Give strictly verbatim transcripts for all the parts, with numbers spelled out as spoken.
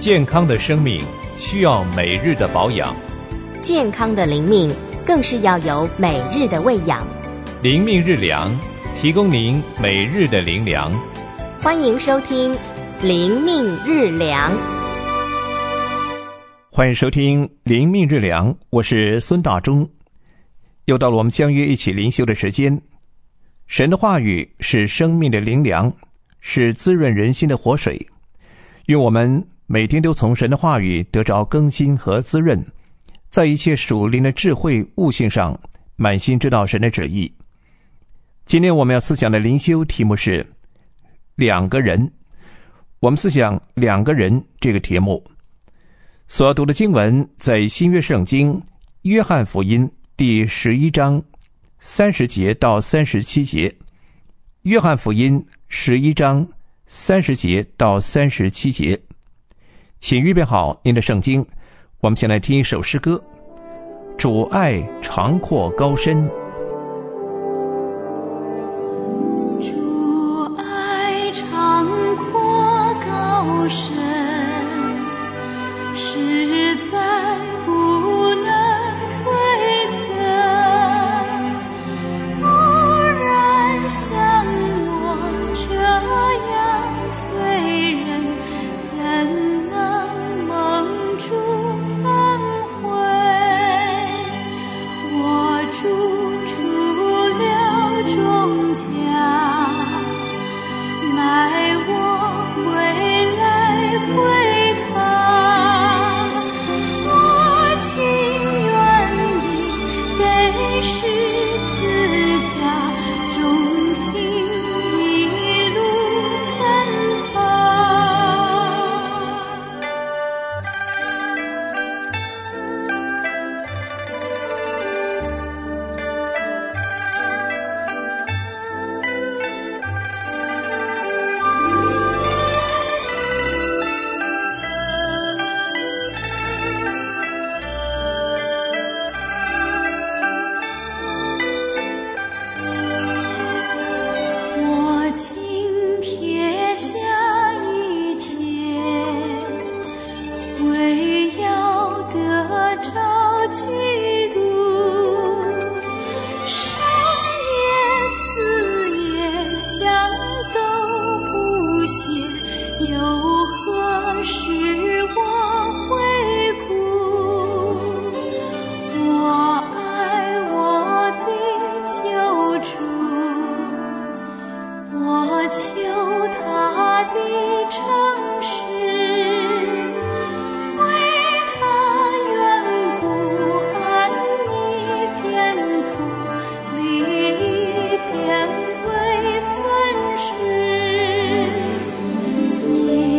健康的生命需要每日的保养， 健康的灵命更是要有每日的喂养。 灵命日粮，提供您每日的灵粮。 欢迎收听灵命日粮。 欢迎收听灵命日粮，我是孙大中。又到了我们相约一起灵修的时间。神的话语是生命的灵粮，是滋润人心的活水。愿我们每天都从神的话语得着更新和滋润，在一切属灵的智慧悟性上满心知道神的旨意。今天我们要思想的灵修题目是两个人。我们思想两个人这个题目。所要读的经文在新约圣经约翰福音第十一章三十节到三十七节。约翰福音十一章三十节到三十七节。请预备好您的圣经，我们先来听一首诗歌。主爱长阔高深。 主爱长阔高深，实在不能推测。偶然像我这样罪人，怎能蒙主恩惠？我主出了重价，买我回来归他。我情愿地背十字架，忠心一路跟他。我今撇下一切，为要得着基督。生也死也想都不屑，又何时我回顾？我爱我的救主，我求他的诚实，为他缘故含一片苦，离一片为损失。你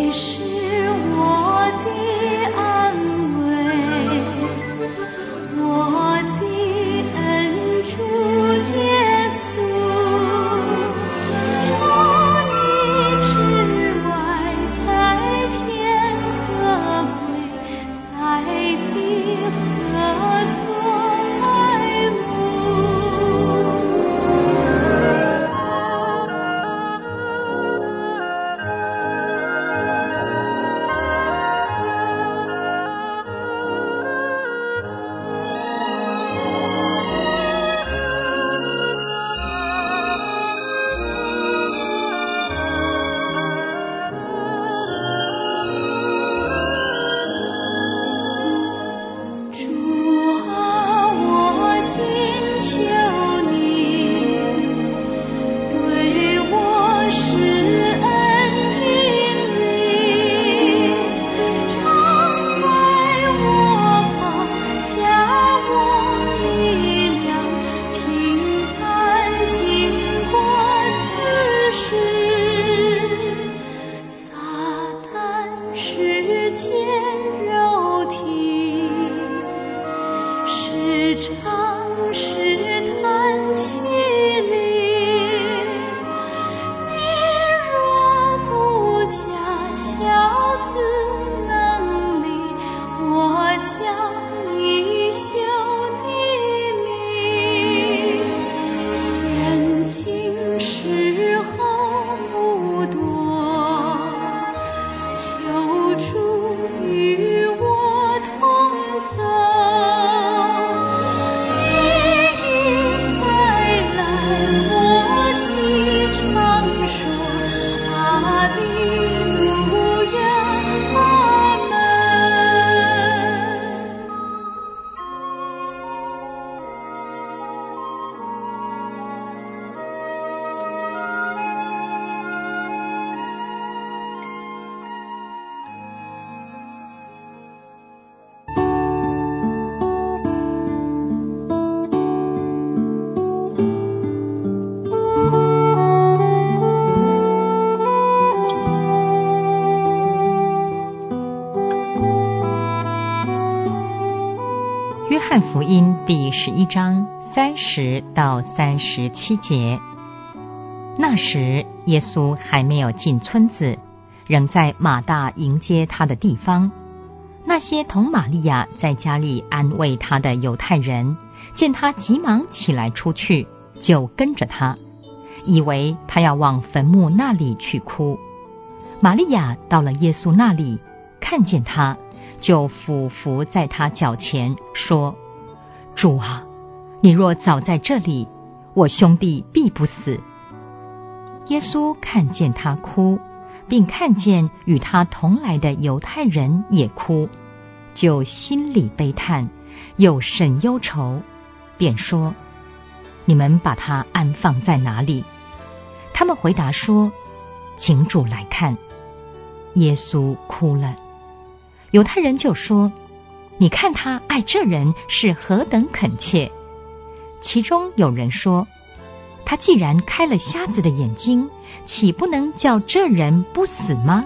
翰福音第十一章三十到三十七节。那时耶稣还没有进村子，仍在马大迎接他的地方。那些同玛利亚在家里安慰他的犹太人，见他急忙起来出去，就跟着他，以为他要往坟墓那里去哭。玛利亚到了耶稣那里，看见他，就俯伏在他脚前，说：主啊，你若早在这里，我兄弟必不死。耶稣看见他哭，并看见与他同来的犹太人也哭，就心里悲叹，又甚忧愁，便说：你们把他安放在哪里？他们回答说：请主来看。耶稣哭了。犹太人就说：你看他爱这人是何等恳切。其中有人说：他既然开了瞎子的眼睛，岂不能叫这人不死吗？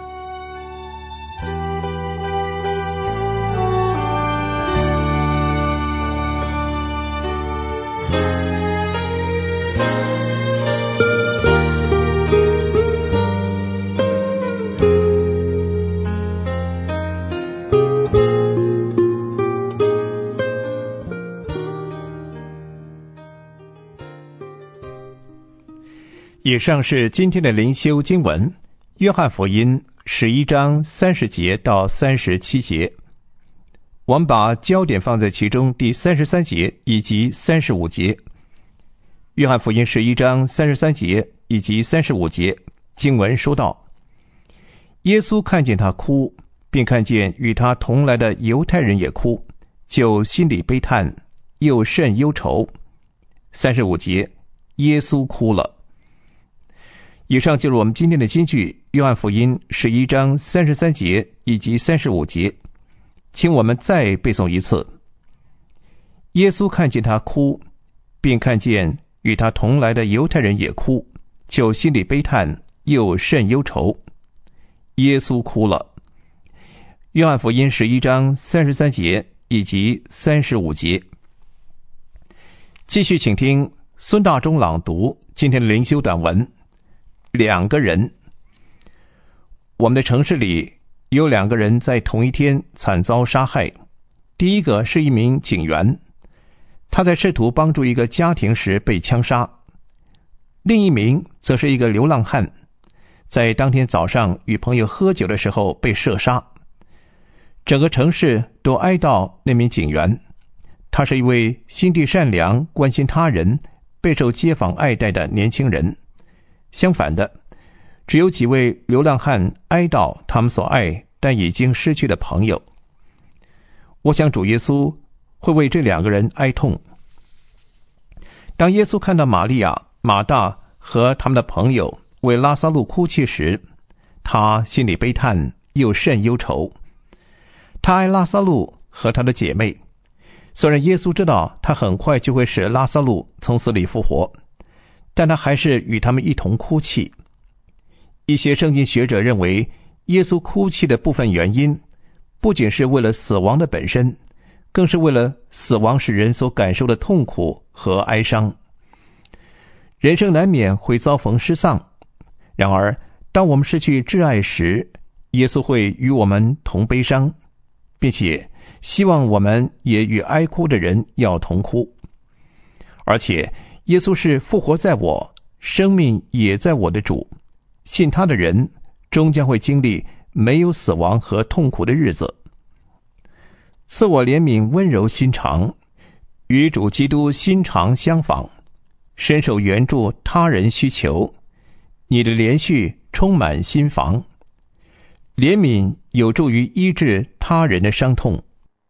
以上是今天的灵修经文，约翰福音十一章三十节到三十七节。我们把焦点放在其中第三十三节以及三十五节。约翰福音十一章三十三节以及三十五节经文说道：耶稣看见他哭，并看见与他同来的犹太人也哭，就心里悲叹，又甚忧愁。三十五节，耶稣哭了。以上就是我们今天的金句，约翰福音十一章三十三节以及三十五节，请我们再背诵一次。耶稣看见他哭，并看见与他同来的犹太人也哭，就心里悲叹，又甚忧愁。耶稣哭了。约翰福音十一章三十三节以及三十五节。继续请听孙大中朗读今天的灵修短文。两个人。我们的城市里有两个人在同一天惨遭杀害。第一个是一名警员，他在试图帮助一个家庭时被枪杀。另一名则是一个流浪汉，在当天早上与朋友喝酒的时候被射杀。整个城市都哀悼那名警员，他是一位心地善良、关心他人、备受街坊爱戴的年轻人。相反的，只有几位流浪汉哀悼他们所爱但已经失去的朋友。我想主耶稣会为这两个人哀痛。当耶稣看到玛利亚、马大和他们的朋友为拉撒路哭泣时，他心里悲叹，又甚忧愁。他爱拉撒路和他的姐妹，虽然耶稣知道他很快就会使拉撒路从死里复活，但他还是与他们一同哭泣。一些圣经学者认为，耶稣哭泣的部分原因，不仅是为了死亡的本身，更是为了死亡使人所感受的痛苦和哀伤。人生难免会遭逢失丧，然而，当我们失去挚爱时，耶稣会与我们同悲伤，并且希望我们也与哀哭的人要同哭。而且，耶稣是复活在我，生命也在我的主，信他的人终将会经历没有死亡和痛苦的日子。赐我怜悯温柔心肠，与主基督心肠相仿，伸手援助他人需求。你的连续充满心房，怜悯有助于医治他人的伤痛。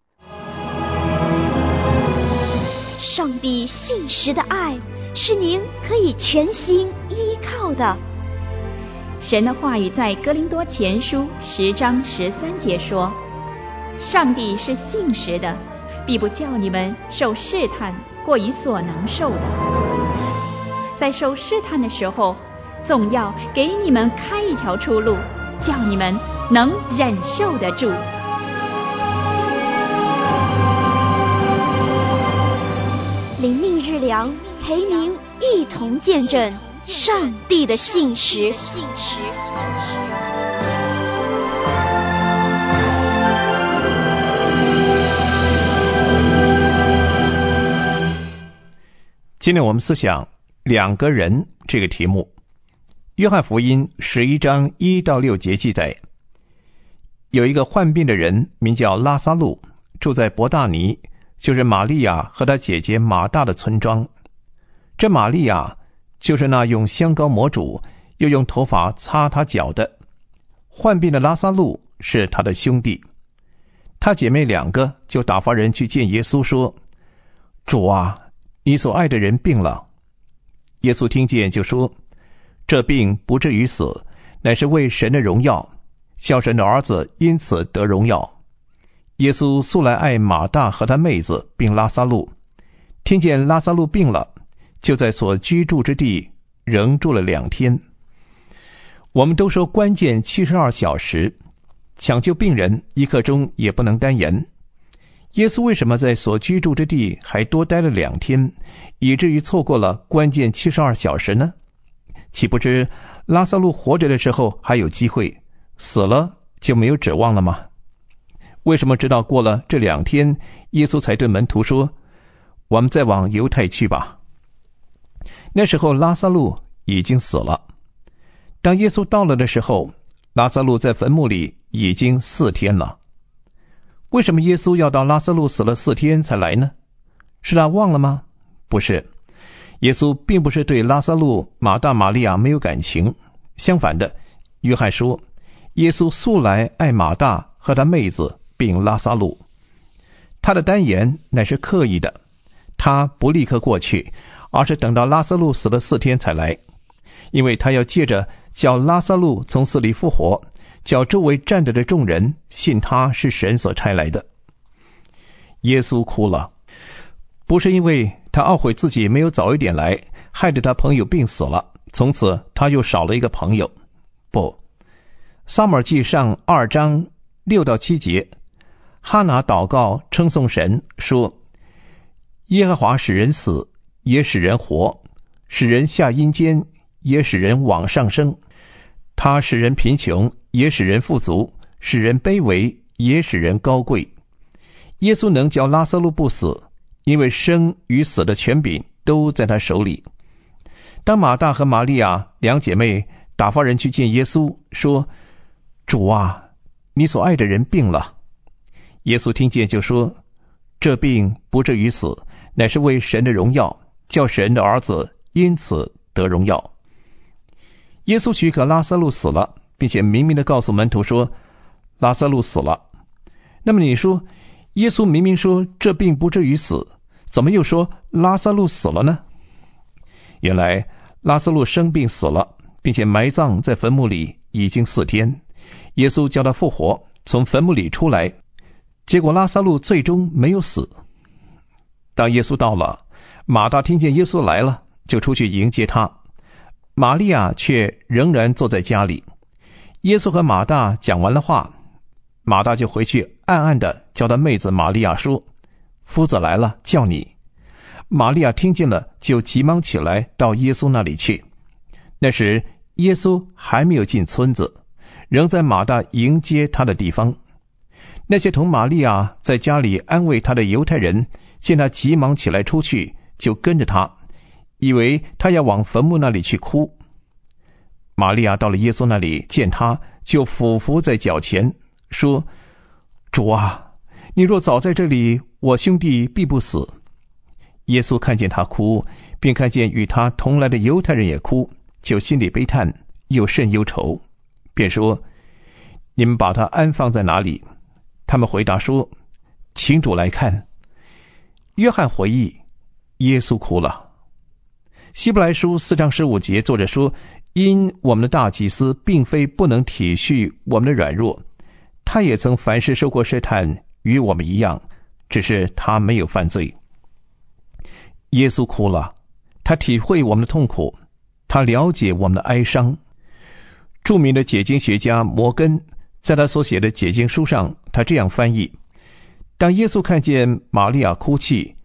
上帝信实的爱是您可以全心依靠的。 神的话语在哥林多前书十章十三节说：上帝是信实的，必不叫你们受试探过于所能受的。在受试探的时候，总要给你们开一条出路，叫你们能忍受得住。 良陪您一同见证上帝的信实。 今天我们思想两个人这个题目。约翰福音十一章一到六节记载，有一个患病的人名叫拉撒路，住在伯大尼，就是玛利亚和她姐姐马大的村庄。这玛利亚就是那用香膏抹主，又用头发擦他脚的。患病的拉撒路是他的兄弟。他姐妹两个就打发人去见耶稣说，主啊，你所爱的人病了。耶稣听见就说，这病不至于死，乃是为神的荣耀，叫神的儿子因此得荣耀。耶稣素来爱马大和他妹子并拉撒路，听见拉撒路病了，就在所居住之地仍住了两天。我们都说关键七十二小时，抢救病人一刻钟也不能单言。耶稣为什么在所居住之地还多待了两天，以至于错过了关键七十二小时呢？岂不知拉撒路活着的时候还有机会，死了就没有指望了吗？为什么直到过了这两天，耶稣才对门徒说，我们再往犹太去吧？那时候拉撒路已经死了。当耶稣到了的时候，拉撒路在坟墓里已经四天了。为什么耶稣要到拉撒路死了四天才来呢？是他忘了吗？不是，耶稣并不是对拉撒路、马大、玛利亚没有感情，相反的，约翰说，耶稣素来爱马大和他妹子并拉撒路。他的单言乃是刻意的，他不立刻过去，而是等到拉撒路死了四天才来，因为他要借着叫拉撒路从死里复活，叫周围站着的众人信他是神所差来的。耶稣哭了，不是因为他懊悔自己没有早一点来，害得他朋友病死了，从此他又少了一个朋友。不，撒母耳记上二章六到七节，哈拿祷告称颂神说，耶和华使人死，也使人活，使人下阴间，也使人往上升。他使人贫穷，也使人富足，使人卑微，也使人高贵。耶稣能叫拉撒路不死，因为生与死的权柄都在他手里。当马大和玛利亚两姐妹打发人去见耶稣，说，主啊，你所爱的人病了。耶稣听见就说，这病不至于死，乃是为神的荣耀，叫神的儿子因此得荣耀。耶稣许可拉撒路死了，并且明明地告诉门徒说，拉撒路死了。那么你说，耶稣明明说这病不至于死，怎么又说拉撒路死了呢？原来拉撒路生病死了，并且埋葬在坟墓里已经四天。耶稣叫他复活，从坟墓里出来，结果拉撒路最终没有死。当耶稣到了，马大听见耶稣来了，就出去迎接他。玛利亚却仍然坐在家里。耶稣和马大讲完了话，马大就回去暗暗地叫他妹子玛利亚说，夫子来了，叫你。玛利亚听见了，就急忙起来到耶稣那里去。那时耶稣还没有进村子，仍在马大迎接他的地方。那些同玛利亚在家里安慰他的犹太人，见他急忙起来出去，就跟着他，以为他要往坟墓那里去哭。玛利亚到了耶稣那里，见他，就俯伏在脚前，说，主啊，你若早在这里，我兄弟必不死。耶稣看见他哭，并看见与他同来的犹太人也哭，就心里悲叹，又甚忧愁，便说，你们把他安放在哪里？他们回答说，请主来看。约翰回忆，耶稣哭了。希伯来书四章十五节，作者说，因我们的大祭司并非不能体恤我们的软弱，他也曾凡事受过试探，与我们一样，只是他没有犯罪。耶稣哭了，他体会我们的痛苦，他了解我们的哀伤。著名的解经学家摩根在他所写的解经书上，他这样翻译，当耶稣看见玛利亚哭泣，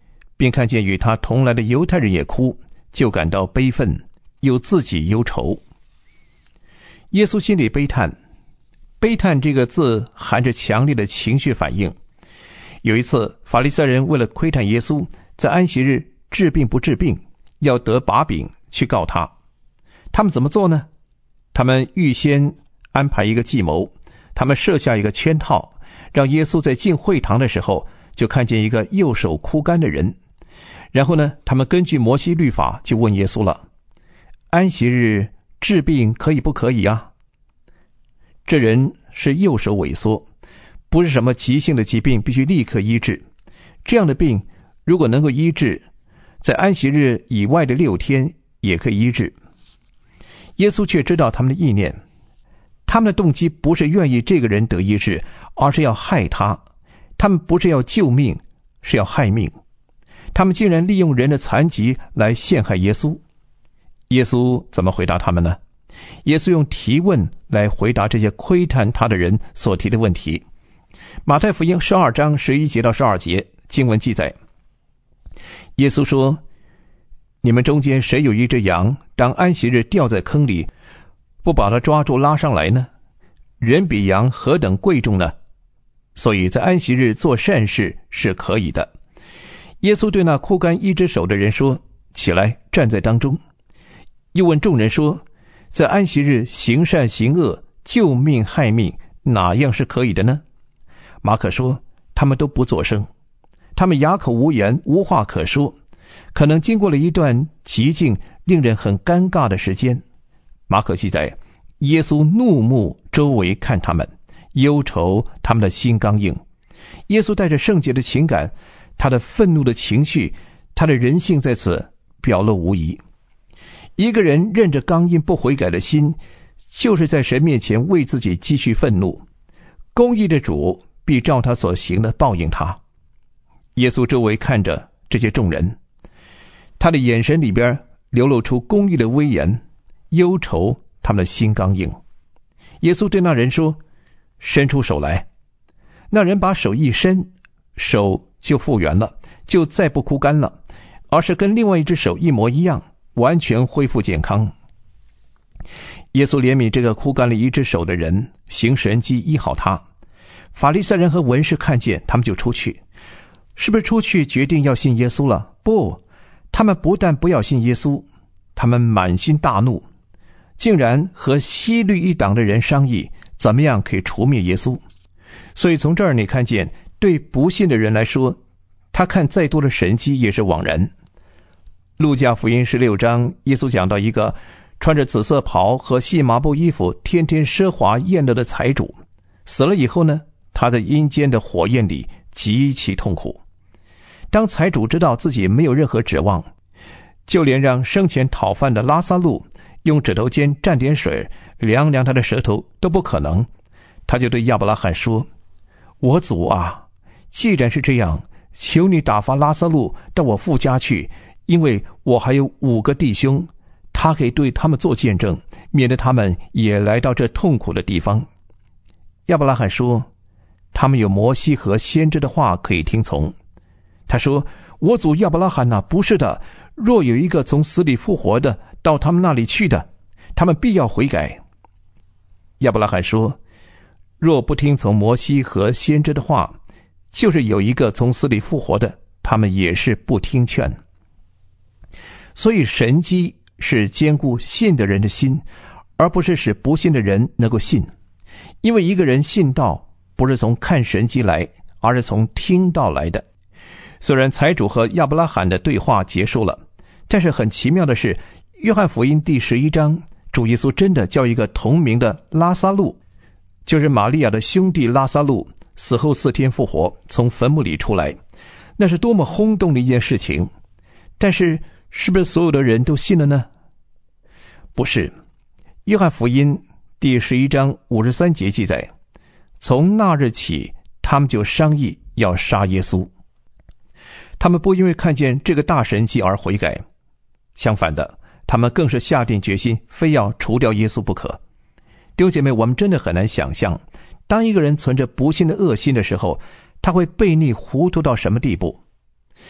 并看见与他同来的犹太人也哭，就感到悲愤，又自己忧愁。耶稣心里悲叹，悲叹这个字含着强烈的情绪反应。有一次，法利赛人为了窥探耶稣在安息日治病不治病，要得把柄去告他。他们怎么做呢？他们预先安排一个计谋，他们设下一个圈套，让耶稣在进会堂的时候就看见一个右手枯干的人。然后呢，他们根据摩西律法就问耶稣了：安息日治病可以不可以啊？这人是右手萎缩，不是什么急性的疾病必须立刻医治。这样的病如果能够医治，在安息日以外的六天也可以医治。耶稣却知道他们的意念，他们的动机不是愿意这个人得医治，而是要害他。他们不是要救命，是要害命。他们竟然利用人的残疾来陷害耶稣。耶稣怎么回答他们呢？耶稣用提问来回答这些窥探他的人所提的问题。马太福音十二章十一节到十二节经文记载，耶稣说：你们中间谁有一只羊，当安息日掉在坑里，不把它抓住拉上来呢？人比羊何等贵重呢？所以在安息日做善事是可以的。耶稣对那枯干一只手的人说：起来，站在当中。又问众人说：在安息日行善行恶，救命害命，哪样是可以的呢？马可说：他们都不作声，他们哑口无言，无话可说，可能经过了一段极静令人很尴尬的时间。马可记载，耶稣怒目周围看他们，忧愁他们的心刚硬。耶稣带着圣洁的情感，他的愤怒的情绪，他的人性在此表露无遗。一个人任着刚硬不悔改的心，就是在神面前为自己积蓄愤怒。公义的主必照他所行的报应他。耶稣周围看着这些众人，他的眼神里边流露出公义的威严，忧愁他们的心刚硬。耶稣对那人说：伸出手来。那人把手一伸，手就复原了，就再不枯干了，而是跟另外一只手一模一样，完全恢复健康。耶稣怜悯这个枯干了一只手的人，行神迹医好他。法利赛人和文士看见，他们就出去。是不是出去决定要信耶稣了？不，他们不但不要信耶稣，他们满心大怒，竟然和西律一党的人商议，怎么样可以除灭耶稣。所以从这儿你看见，对不信的人来说，他看再多的神迹也是枉然。路加福音十六章，耶稣讲到一个穿着紫色袍和细麻布衣服，天天奢华宴乐的财主，死了以后呢，他在阴间的火焰里极其痛苦。当财主知道自己没有任何指望，就连让生前讨饭的拉撒路用指头尖蘸点水凉凉他的舌头都不可能，他就对亚伯拉罕说：我祖啊，既然是这样，求你打发拉撒路到我父家去，因为我还有五个弟兄，他可以对他们做见证，免得他们也来到这痛苦的地方。亚伯拉罕说：他们有摩西和先知的话可以听从。他说：我祖亚伯拉罕哪，不是的，若有一个从死里复活的到他们那里去的，他们必要悔改。亚伯拉罕说：若不听从摩西和先知的话，就是有一个从死里复活的，他们也是不听劝。所以神迹是坚固信的人的心，而不是使不信的人能够信。因为一个人信道不是从看神迹来，而是从听道来的。虽然财主和亚伯拉罕的对话结束了，但是很奇妙的是，约翰福音第十一章，主耶稣真的叫一个同名的拉撒路，就是玛利亚的兄弟拉撒路，死后四天复活，从坟墓里出来。那是多么轰动的一件事情。但是是不是所有的人都信了呢？不是。约翰福音第十一章五十三节记载，从那日起，他们就商议要杀耶稣。他们不因为看见这个大神迹而悔改，相反的，他们更是下定决心，非要除掉耶稣不可。弟兄姐妹，我们真的很难想象，当一个人存着不信的恶心的时候，他会悖逆糊涂到什么地步。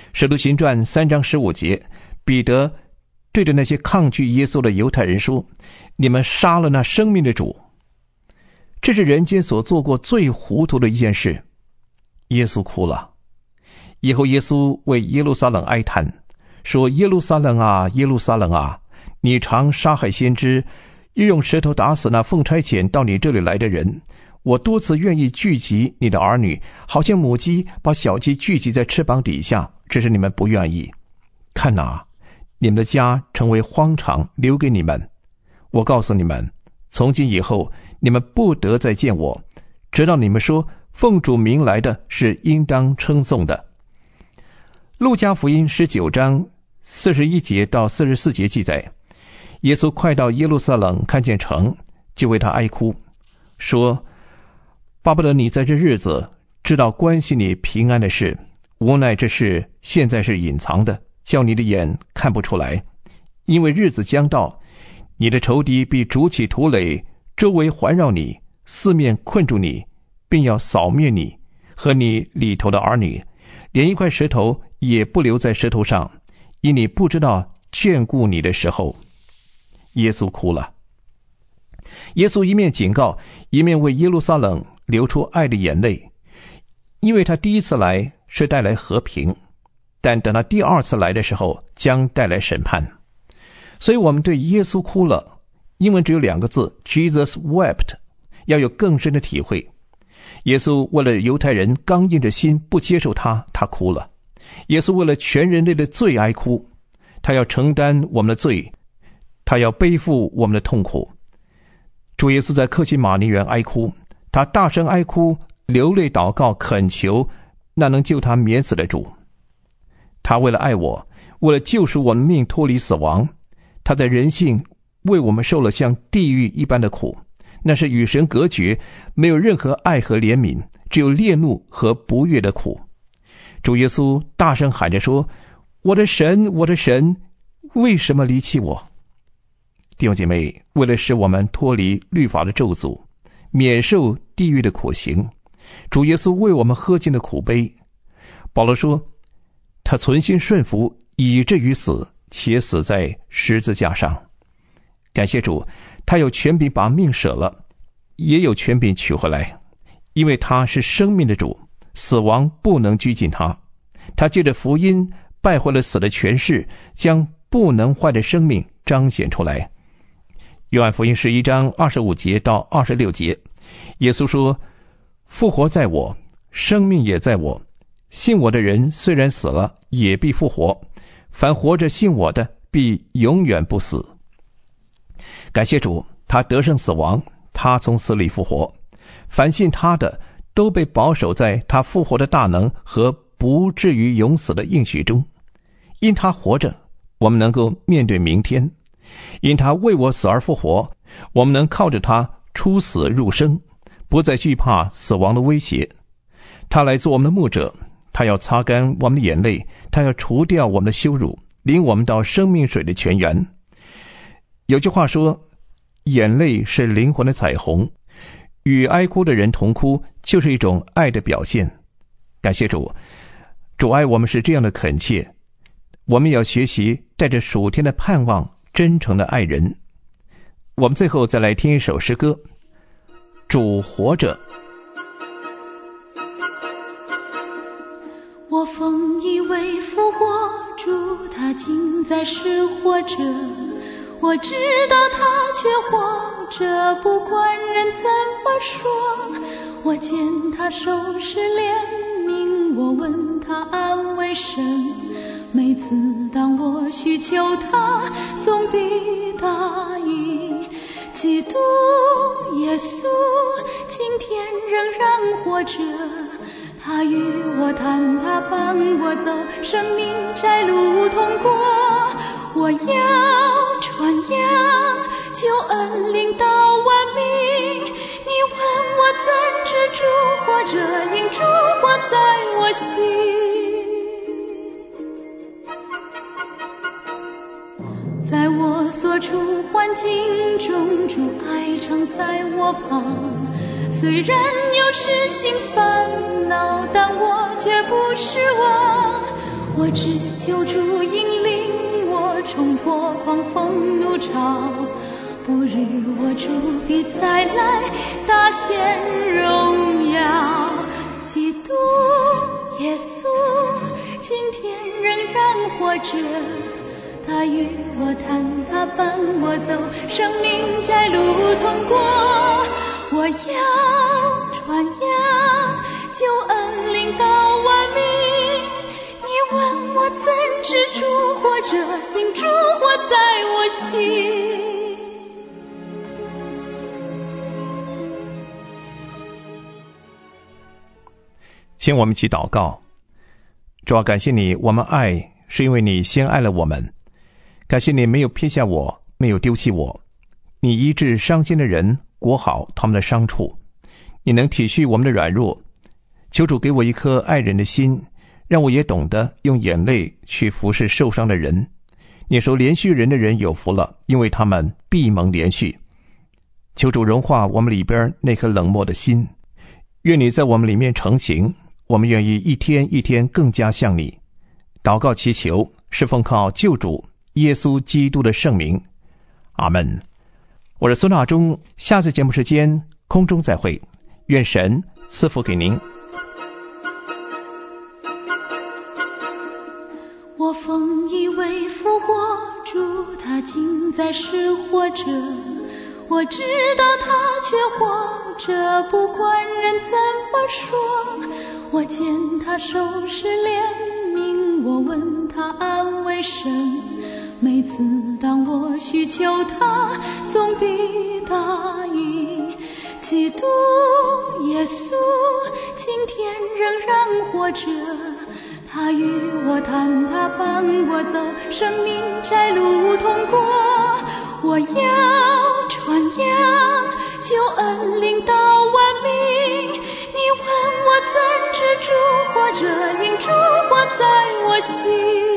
使徒行传三章十五节，彼得对着那些抗拒耶稣的犹太人说，你们杀了那生命的主。这是人间所做过最糊涂的一件事。耶稣哭了。以后耶稣为耶路撒冷哀叹，说，耶路撒冷啊，耶路撒冷啊，你常杀害先知，又用石头打死那奉差遣到你这里来的人。我多次愿意聚集你的儿女，好像母鸡把小鸡聚集在翅膀底下，只是你们不愿意。看哪，你们的家成为荒场，留给你们。我告诉你们，从今以后你们不得再见我，直到你们说奉主名来的是应当称颂的。路加福音十九章四十一节到四十四节记载，耶稣快到耶路撒冷，看见城，就为他哀哭，说，巴不得你在这日子知道关系你平安的事，无奈这事现在是隐藏的，叫你的眼看不出来。因为日子将到，你的仇敌必筑起土垒，周围环绕你，四面困住你，并要扫灭你和你里头的儿女，连一块石头也不留在石头上，因你不知道眷顾你的时候。耶稣哭了。耶稣一面警告，一面为耶路撒冷流出爱的眼泪，因为他第一次来是带来和平，但等他第二次来的时候将带来审判。所以我们对耶稣哭了，英文只有两个字 Jesus wept， 要有更深的体会。耶稣为了犹太人刚硬着心不接受他，他哭了。耶稣为了全人类的罪哀哭，他要承担我们的罪，他要背负我们的痛苦。主耶稣在客西马尼园哀哭，他大声哀哭，流泪祷告，恳求那能救他免死的主。他为了爱我，为了救赎我们命脱离死亡，他在人性为我们受了像地狱一般的苦，那是与神隔绝，没有任何爱和怜悯，只有烈怒和不悦的苦。主耶稣大声喊着说，我的神，我的神，为什么离弃我？弟兄姐妹，为了使我们脱离律法的咒诅，免受地狱的苦刑，主耶稣为我们喝尽了苦杯。保罗说，他存心顺服，以至于死，且死在十字架上。感谢主，他有权柄把命舍了，也有权柄取回来，因为他是生命的主，死亡不能拘禁他。他借着福音败坏了死的权势，将不能坏的生命彰显出来。约翰福音十一章二十五节到二十六节，耶稣说，复活在我，生命也在我，信我的人虽然死了，也必复活，凡活着信我的，必永远不死。感谢主，他得胜死亡，他从死里复活，凡信他的都被保守在他复活的大能和不至于永死的应许中。因他活着，我们能够面对明天；因他为我死而复活，我们能靠着他出死入生，不再惧怕死亡的威胁。他来做我们的牧者，他要擦干我们的眼泪，他要除掉我们的羞辱，领我们到生命水的泉源。有句话说，眼泪是灵魂的彩虹，与哀哭的人同哭，就是一种爱的表现。感谢主，主爱我们是这样的恳切，我们要学习带着属天的盼望，真诚的爱人。我们最后再来听一首诗歌，主活着。 我奉以为复活，主他今在世活着，我知道他却活着，不管人怎么说。我见他受施怜悯，我问他安慰神，每次当我需求他，总必答应。基督耶稣今天仍然活着，他与我谈，他伴我走，生命窄路通过。我要传扬救恩领到万民，你问我怎知主活着，因主活在我心。在我所处环境中，主爱常在我旁，虽然有时心烦恼，但我绝不失望。 我只求主引领我冲破狂风怒潮，不日我主必再来大显荣耀。基督耶稣今天仍然活着，他与我谈，他伴我走，生命窄路通过。我要传扬救恩领到万民，你问我怎知主活着，因主活在我心。 请我们一起祷告。主啊，感谢你，我们爱是因为你先爱了我们。感谢你没有撇下我，没有丢弃我。你医治伤心的人，裹好他们的伤处。你能体恤我们的软弱。求主给我一颗爱人的心，让我也懂得用眼泪去服侍受伤的人。你说连续人的人有福了，因为他们必蒙连续。求主融化我们里边那颗冷漠的心，愿你在我们里面成形，我们愿意一天一天更加像你。祷告祈求是奉靠救主耶稣基督的圣名，阿们。我是孙大中，下次节目时间空中再会，愿神赐福给您。 我奉以为复活主，他今在世活着，我知道他却活着，不管人怎么说。我见他手是怜悯，我问他安慰神，每次当我需求他，总必答应。基督耶稣今天仍然活着，他与我谈，他伴我走，生命窄路通过。我要传扬救恩领到万民，你问我怎知主活着，因主活在我心。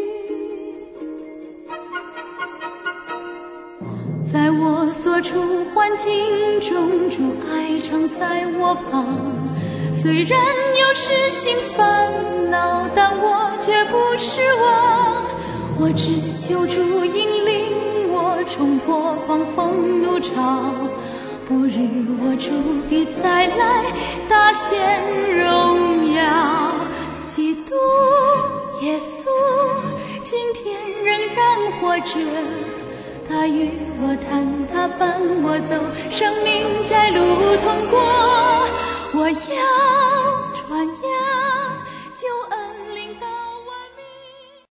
在我所处环境中，主爱常在我旁，虽然有时心烦恼，但我绝不失望。我只求主引领我冲破狂风怒潮，不日我主必再来大显荣耀。基督耶稣今天仍然活着，他与我谈，他伴我走，生命窄路通过。我要传扬